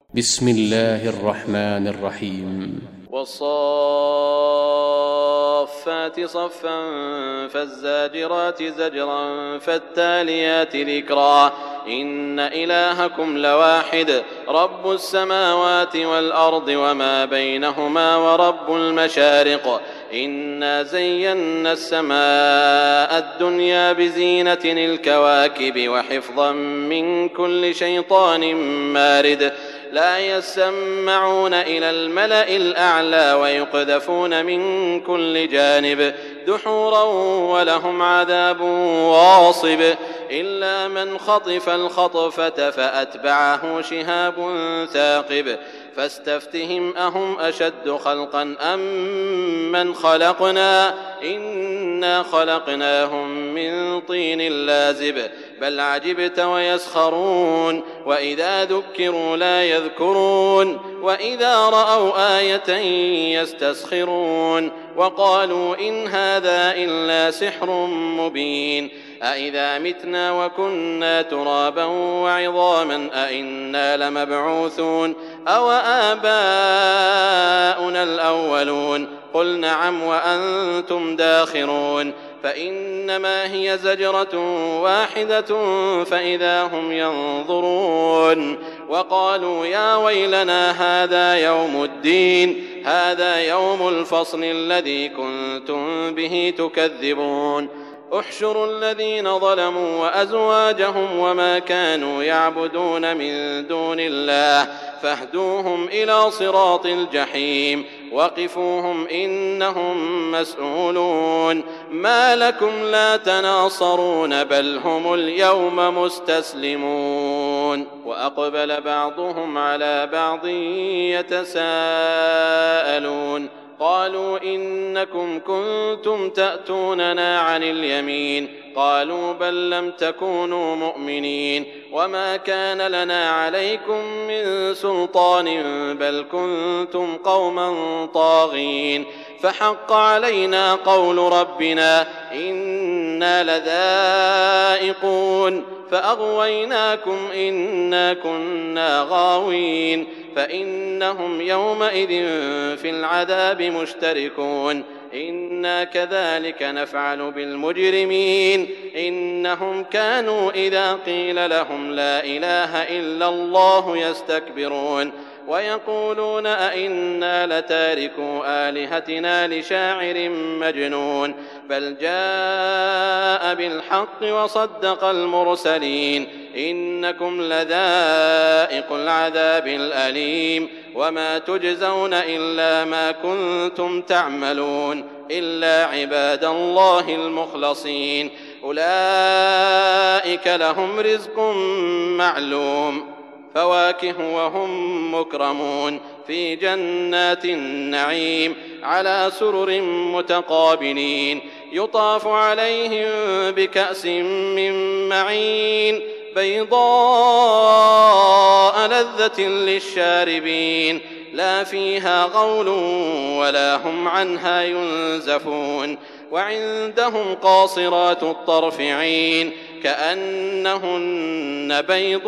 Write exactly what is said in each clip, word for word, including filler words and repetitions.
بسم الله الرحمن الرحيم. والصافات صفا فالزاجرات زجرا فالتاليات ذكرا إن إلهكم لواحد رب السماوات والأرض وما بينهما ورب المشارق إنا زينا السماء الدنيا بزينة الكواكب وحفظا من كل شيطان مارد لا يسمعون إلى الملأ الأعلى ويقذفون من كل جانب دحورا ولهم عذاب واصب إلا من خطف الخطفة فأتبعه شهاب ثاقب فاستفتهم أهم أشد خلقا أم من خلقنا إنا خلقناهم من طين لازب بل عجبت ويسخرون وإذا ذكروا لا يذكرون وإذا رأوا آية يستسخرون وقالوا إن هذا إلا سحر مبين أإذا متنا وكنا ترابا وعظاما أإنا لمبعوثون أو آباؤنا الأولون قل نعم وأنتم داخرون فإنما هي زجرة واحدة فإذا هم ينظرون وقالوا يا ويلنا هذا يوم الدين هذا يوم الفصل الذي كنتم به تكذبون احشروا الذين ظلموا وأزواجهم وما كانوا يعبدون من دون الله فاهدوهم إلى صراط الجحيم وقفوهم إنهم مسؤولون ما لكم لا تناصرون بل هم اليوم مستسلمون وأقبل بعضهم على بعض يتساءلون قالوا إنكم كنتم تأتوننا عن اليمين قالوا بل لم تكونوا مؤمنين وما كان لنا عليكم من سلطان بل كنتم قوما طاغين فحق علينا قول ربنا إنا لذائقون فأغويناكم إنا كنا غاوين فإنهم يومئذ في العذاب مشتركون إنا كذلك نفعل بالمجرمين إنهم كانوا إذا قيل لهم لا إله إلا الله يستكبرون ويقولون أئنا لتاركو آلهتنا لشاعر مجنون بل جاء بالحق وصدق المرسلين إنكم لذائق العذاب الأليم وما تجزون إلا ما كنتم تعملون إلا عباد الله المخلصين أولئك لهم رزق معلوم فواكه وهم مكرمون في جنات النعيم على سرر متقابلين يطاف عليهم بكأس من معين بيضاء لذة للشاربين لا فيها غول ولا هم عنها ينزفون وعندهم قاصرات الطرف عين كأنهن بيض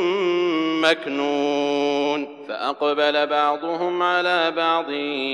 مكنون فأقبل بعضهم على بعض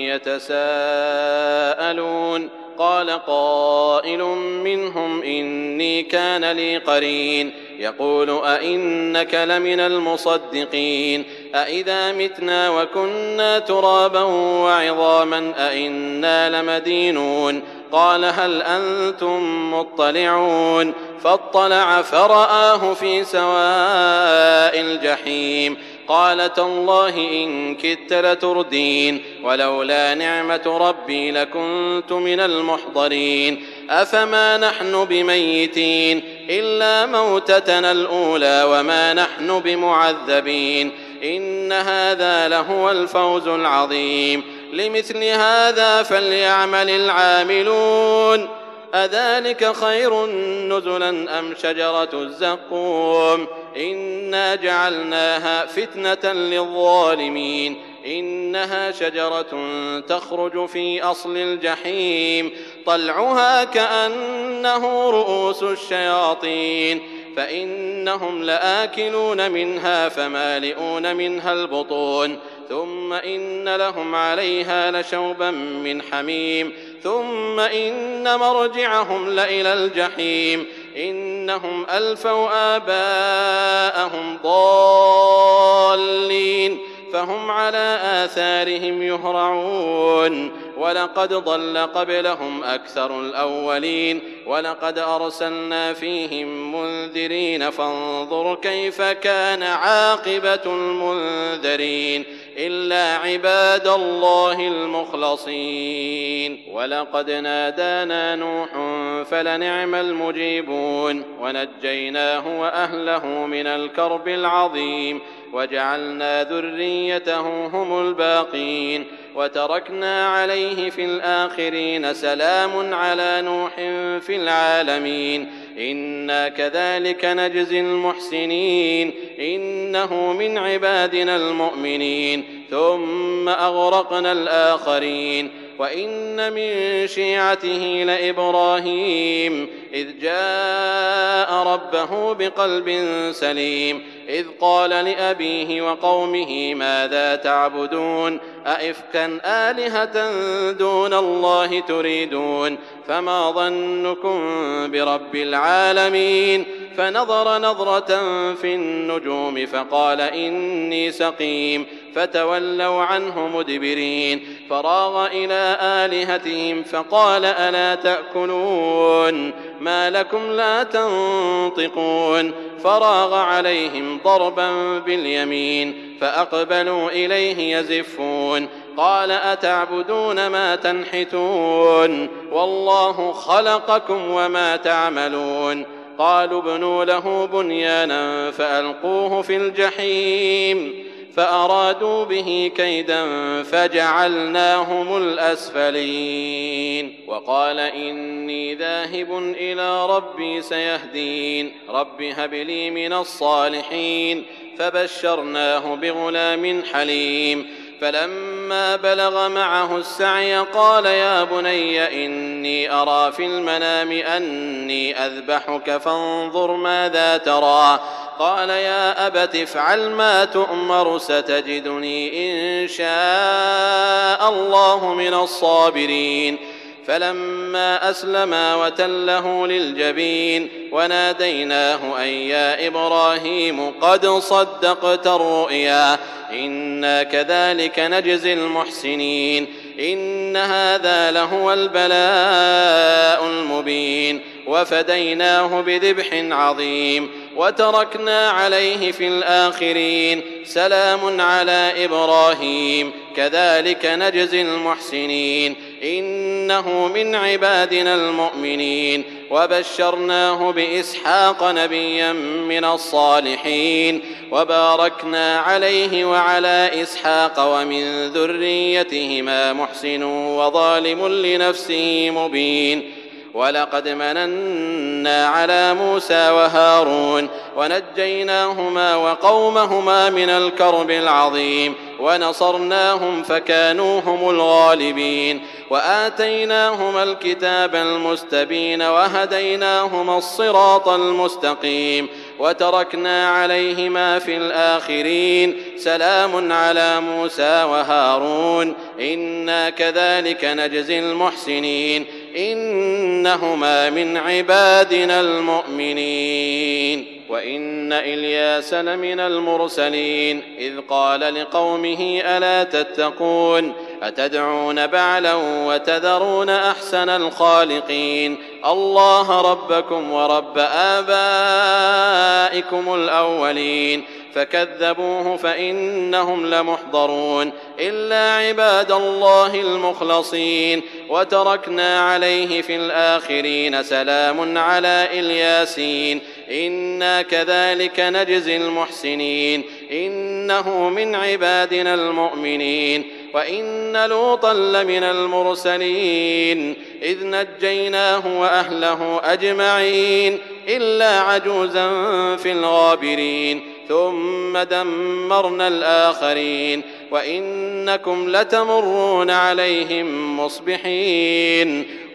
يتساءلون قال قائل منهم إني كان لي قرين يقول أئنك لمن المصدقين أئذا متنا وكنا ترابا وعظاما أئنا لمدينون قال هل أنتم مطلعون فاطلع فرآه في سواء الجحيم قال تالله إن كدت لتردين ولولا نعمة ربي لكنت من المحضرين أفما نحن بميتين إلا موتتنا الأولى وما نحن بمعذبين إن هذا لهو الفوز العظيم لمثل هذا فليعمل العاملون أذلك خير نزلا أم شجرة الزقوم إنا جعلناها فتنة للظالمين إنها شجرة تخرج في أصل الجحيم طلعها كأنه رؤوس الشياطين فإنهم لآكلون منها فمالئون منها البطون ثم إن لهم عليها لشوبا من حميم ثم إن مرجعهم لإلى الجحيم إنهم ألفوا آباءهم ضالين فهم على آثارهم يهرعون ولقد ضل قبلهم أكثر الأولين ولقد أرسلنا فيهم منذرين فانظر كيف كان عاقبة المنذرين إلا عباد الله المخلصين ولقد نادانا نوح فلنعم المجيبون ونجيناه وأهله من الكرب العظيم وجعلنا ذريته هم الباقين وتركنا عليه في الآخرين سلام على نوح في العالمين إنا كذلك نجزي المحسنين إنه من عبادنا المؤمنين ثم أغرقنا الآخرين وإن من شيعته لإبراهيم إذ جاء ربه بقلب سليم إذ قال لأبيه وقومه ماذا تعبدون أئفكا آلهة دون الله تريدون فما ظنكم برب العالمين فنظر نظرة في النجوم فقال إني سقيم فتولوا عنه مدبرين فراغ إلى آلهتهم فقال ألا تأكلون ما لكم لا تنطقون فراغ عليهم ضربا باليمين فأقبلوا إليه يزفون قال أتعبدون ما تنحتون والله خلقكم وما تعملون قالوا ابنوا له بنيانا فألقوه في الجحيم فأرادوا به كيدا فجعلناهم الأسفلين وقال إني ذاهب إلى ربي سيهدين رب هب لي من الصالحين فبشرناه بغلام حليم فلما بلغ معه السعي قال يا بني إني أرى في المنام أني أذبحك فانظر ماذا ترى قال يا أبت افعل ما تؤمر ستجدني إن شاء الله من الصابرين فلما أسلما وتله للجبين وناديناه أن يا إبراهيم قد صدقت الرؤيا إنا كذلك نجزي المحسنين إن هذا لهو البلاء المبين وفديناه بذبح عظيم وتركنا عليه في الآخرين سلام على إبراهيم كذلك نجزي المحسنين إنه من عبادنا المؤمنين وبشرناه بإسحاق نبيا من الصالحين وباركنا عليه وعلى إسحاق ومن ذريتهما محسن وظالم لنفسه مبين ولقد مننا على موسى وهارون ونجيناهما وقومهما من الكرب العظيم ونصرناهم فكانوا هم الغالبين وآتيناهما الكتاب المستبين وهديناهما الصراط المستقيم وتركنا عليهما في الآخرين سلام على موسى وهارون إنا كذلك نجزي المحسنين إنهما من عبادنا المؤمنين وإن إلياس لمن المرسلين إذ قال لقومه ألا تتقون أتدعون بعلا وتذرون أحسن الخالقين الله ربكم ورب آبائكم الأولين فكذبوه فإنهم لمحضرون إلا عباد الله المخلصين وتركنا عليه في الآخرين سلام على الياسين إنا كذلك نجزي المحسنين إنه من عبادنا المؤمنين وإن لوطا لمن المرسلين إذ نجيناه وأهله أجمعين إلا عجوزا في الغابرين ثم دمرنا الآخرين وإنكم لتمرون عليهم مصبحين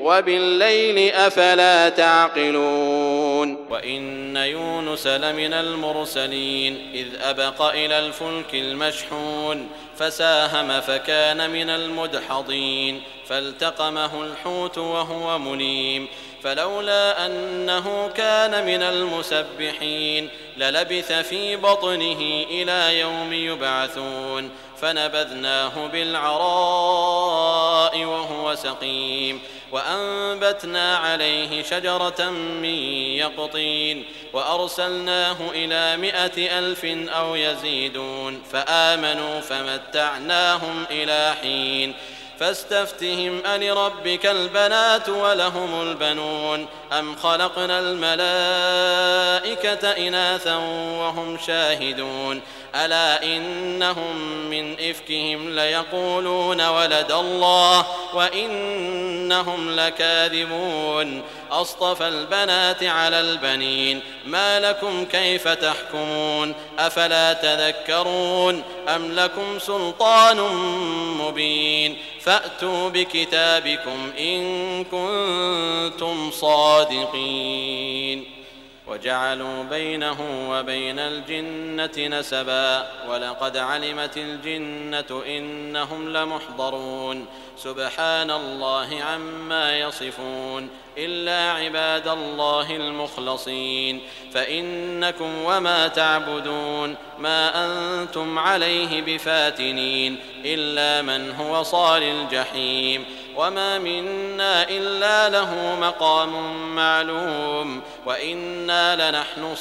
وبالليل أفلا تعقلون وإن يونس لمن المرسلين إذ أبق إلى الفلك المشحون فساهم فكان من المدحضين فالتقمه الحوت وهو مليم فلولا أنه كان من المسبحين للبث في بطنه إلى يوم يبعثون فنبذناه بالعراء وهو سقيم وأنبتنا عليه شجرة من يقطين وأرسلناه إلى مائة ألف أو يزيدون فآمنوا فمتعناهم إلى حين فاستفتهم ألربك البنات ولهم البنون أم خلقنا الملائكة إناثا وهم شاهدون ألا إنهم من إفكهم ليقولون ولد الله وإنهم لكاذبون أصطفى البنات على البنين ما لكم كيف تحكمون أفلا تذكرون أم لكم سلطان مبين فأتوا بكتابكم إن كنتم صادقين وجعلوا بينه وبين الجنة نسبا ولقد علمت الجنة إنهم لمحضرون سبحان الله عما يصفون إلا عباد الله المخلصين فإنكم وما تعبدون ما أنتم عليه بفاتنين إلا من هو صال الجحيم وما منا إلا له مقام معلوم وإنا لنحن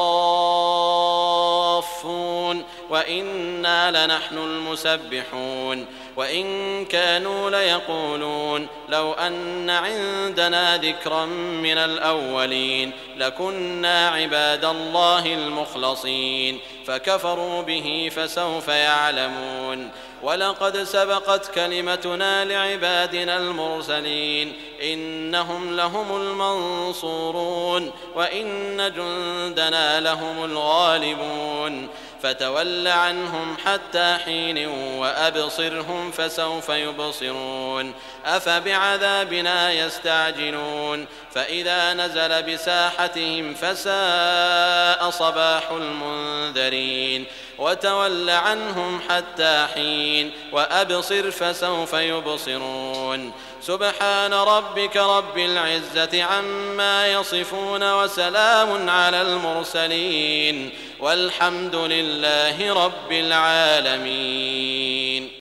الصافون وإنا لنحن المسبحون وإن كانوا ليقولون لو أن عندنا ذكرا من الأولين لكنا عباد الله المخلصين فكفروا به فسوف يعلمون ولقد سبقت كلمتنا لعبادنا المرسلين إنهم لهم المنصورون وإن جندنا لهم الغالبون فتول عنهم حتى حين وأبصرهم فسوف يبصرون أفبعذابنا يستعجلون فإذا نزل بساحتهم فساء صباح المنذرين وتول عنهم حتى حين وأبصر فسوف يبصرون سبحان ربك رب العزة عما يصفون وسلام على المرسلين والحمد لله رب العالمين.